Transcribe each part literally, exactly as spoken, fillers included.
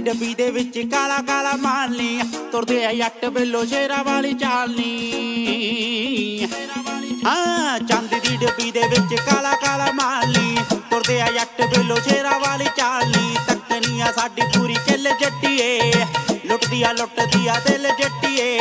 ਡੱਬੀ ਦੇ ਵਿੱਚ ਕਾਲਾ ਕਾਲਾ ਮਾਲਨੀ ਤੁਰਦੇ ਆ ਜੱਟ ਬਿੱਲੋ ਸ਼ੇਰਾਂ ਵਾਲੀ ਚਾਲਨੀ। ਹਾਂ ਚਾਂਦੀ ਦੀ ਡੱਬੀ ਦੇ ਵਿੱਚ ਕਾਲਾ ਕਾਲਾ ਮਾਲਨੀ ਤੁਰਦੇ ਆ ਜੱਟ ਬਿੱਲੋ ਸ਼ੇਰਾਂ ਵਾਲੀ ਚਾਲਨੀ। ਤੱਕਣੀ ਆ ਸਾਡੀ ਪੂਰੀ ਚੱਲ ਜੱਟੀਏ ਲੁੱਟਦੀ ਆ ਲੁੱਟਦੀ ਆ ਦਿਲ ਜੱਟੀਏ।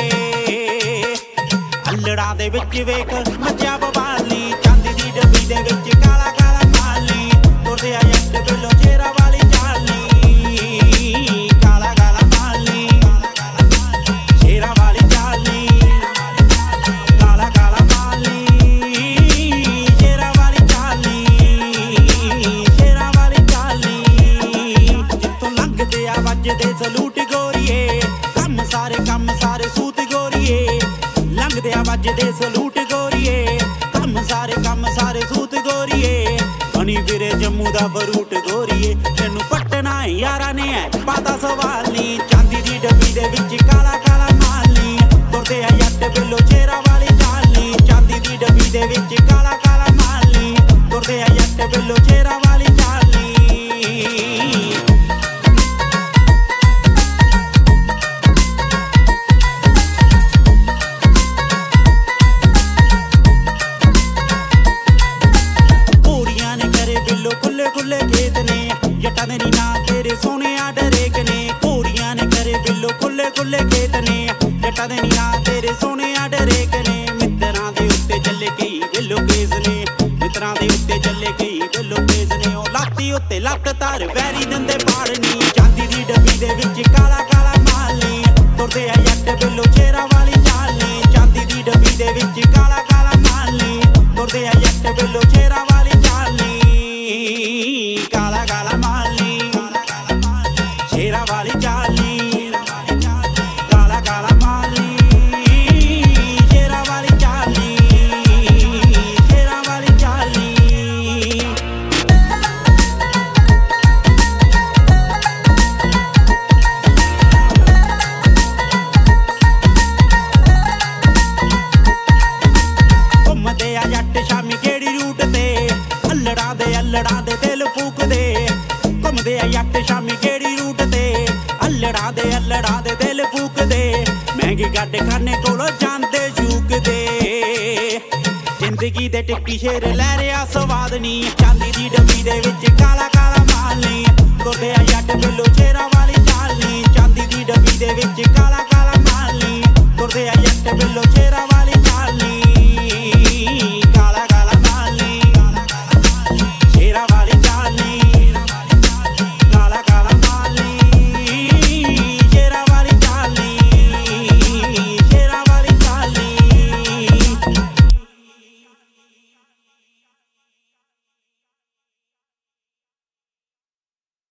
ਅੱਲੜਾਂ ਦੇ ਵਿੱਚ ਵੇਖ ਮੱਝਾਂ ਬਵਾਲਨੀ ਚਾਂਦੀ ਦੀ ਡੱਬੀ ਦੇ ਵਿੱਚ ਕਾਲਾ ਕਾਲਾ ਮਾਲਨੀ ਤੁਰਦੇ ਆ ਜੱਟ ਬਿੱਲੋ ਸ਼ੇਰਾਂ ਵਾਲੀ ਚਾਲਨੀ। ਕਾਲਾ ਕਾਲਾ ਮਾਲਨੀ ਸ਼ੇਰਾਂ ਵਾਲੀ ਚਾਲਨੀ ਕਾਲਾ ਕਾਲਾ ਮਾਲਨੀ ਸ਼ੇਰਾਂ ਵਾਲੀ ਚਾਲਨੀ ਸ਼ੇਰਾਂ ਵਾਲੀ ਚਾਲਨੀ। ਜਿੱਥੋਂ ਲੰਘਦੇ ਆ ਵੱਜਦੇ ਸਲੂਟ ਗੋਰੀਏ ਕੰਮ ਸਾਰੇ ਕੰਮ ਸਾਰੇ ਸੂਤ ਗੋਰੀਏ। ਲੰਘਦੇ ਆ ਵੱਜਦੇ ਸਲੂਟ ਗੋਰੀਏ ਕੰਮ ਸਾਰੇ ਕੰਮ ਸਾਰੇ ਸੂਤ ਗੋਰੀਏ। ਬਣੀ ਵੀਰੇ ਜੰਮੂ ਦਾ ਫਰੂਟ ਗੋਰੀਏ ਤੈਨੂੰ ਪੱਟਣਾ ਯਾਰਾਂ ਨੇ ਐ ਪਾਤਾ ਸਵਾਲ ਨੀ। ਚਾਂਦੀ ਦੀ ਡੱਬੀ ਦੇ ਵਿੱਚ ਕਾਲਾ ਕਾਲਾ ਮਾਲਨੀ ਤੁਰਦੇ ਆ ਜੱਟ ਬਿੱਲੋ ਸ਼ੇਰਾਂ ਵਾਲੀ ਚਾਲਨੀ। ਚਾਂਦੀ ਦੀ ਡੱਬੀ ਦੇ ਵਿੱਚ ਕਾਲਾ ਕਾਲਾ ਮਾਲਨੀ ਤੁਰਦੇ ਆ ਜੱਟ ਬਿੱਲੋ ਸ਼ੇਰਾਂ ਵਾਲੀ ਚਾਲਨੀ। ਖੁੱਲੇ ਖੁੱਲੇ ਖੇਤ ਨੇ ਜੱਟਾਂ ਦੇ ਨੀ ਨਾਂ ਤੇਰੇ ਸੋਹਣਿਆ ਡਰੇਕ ਨੇ। ਘੋੜੀਆਂ ਨੇ ਕਰੇ ਬਿੱਲੋ ਖੁੱਲੇ ਖੁੱਲੇ ਖੇਤ ਨੇ ਜੱਟਾਂ ਦੇ ਨੀ ਨਾਂ ਤੇਰੇ ਸੋਹਣਿਆ ਡਰੇਕ ਨੇ। ਮਿੱਤਰਾਂ ਦੇ ਉੱਤੇ ਚੱਲੇ ਕਈ ਬਿੱਲੋ ਕੇਸ ਨੇ ਮਿੱਤਰਾਂ ਦੇ ਉੱਤੇ ਚੱਲੇ ਕਈ ਬਿੱਲੋ ਕੇਸ ਨੇ। ਉਹ ਲਾਤੀ ਉੱਤੇ ਲੱਤ ਧਰ ਵੈਰੀ ਦਿੰਦੇ ਪਾੜਨੀ ਚਾਂਦੀ ਦੀ ਡੱਬੀ ਦੇ ਵਿੱਚ ਕਾਲਾ ਕਾਲਾ ਮਾਲਨੀ ਤੁਰਦੇ ਆ ਜੱਟ ਬਿੱਲੋ ਸ਼ੇਰਾਂ ਵਾਲੀ ਚਾਲਨੀ। ਚਾਂਦੀ ਦੀ ਡੱਬੀ ਦੇ ਵਿੱਚ ਕਾਲਾ ਕਾਲਾ ਮਾਲਨੀ ਤੁਰਦੇ ਆ ਜੱਟ ਬਿੱਲੋ ਸ਼ੇਰਾਂ ਵਾਲੀ ਚਾਲਨੀ। ਕਾਲਾ ਕਾਲਾ ਮਾਲਨੀ ਸ਼ੇਰਾਂ ਵਾਲੀ ਚਾਲਨੀ ਕਾਲਾ ਕਾਲਾ ਮਾਲਨੀ ਸ਼ੇਰਾਂ ਵਾਲੀ ਚਾਲਨੀ ਸ਼ੇਰਾਂ ਵਾਲੀ ਚਾਲਨੀ। ਘੁੰਮਦੇ ਆ ਜੱਟ ਸ਼ਾਮੀ ਕਿਹੜੀ ਰੂਟ ਤੇ ਅੱਲੜਾਂ ਦੇ ਅੱਲੜਾਂ ਦੇ ਦਿਲ ਫੂਕਦੇ। ਘੁੰਮਦੇ ਆ ਜੱਟ ਸ਼ਾਮੀ ਕਿਹੜੀ ਰੂਟ ਤੇ ਅੱਲੜਾਂ ਦੇ ਅੱਲੜਾਂ ਦੇ ਦਿਲ ਫੂਕਦੇ। ਮਹਿੰਗੀ ਗੱਡ ਖਾਨੇ ਕੋਲੋਂ ਜਾਂਦੇ ਝੂਕਦੇ ਜ਼ਿੰਦਗੀ ਦੇ ਟਿੱਕੀ ਸ਼ੇਰ ਲੈ ਰਿਆ ਸਵਾਦ ਨੀ। ਚਾਂਦੀ ਦੀ ਡੱਬੀ ਦੇ ਵਿੱਚ ਕਾਲਾ ਕਾਲਾ ਮਾਲਨੀ ਤੁਰਦੇ ਆ ਜੱਟ ਬਿੱਲੋ ਸ਼ੇਰਾਂ ਵਾਲੀ ਚਾਲਨੀ। ਚਾਂਦੀ ਦੀ ਡੱਬੀ ਦੇ ਵਿੱਚ ਕਾਲਾ ਕਾਲਾ ਮਾਲਨੀ ਤੁਰਦੇ ਆ ਜੱਟ ਬਿੱਲੋ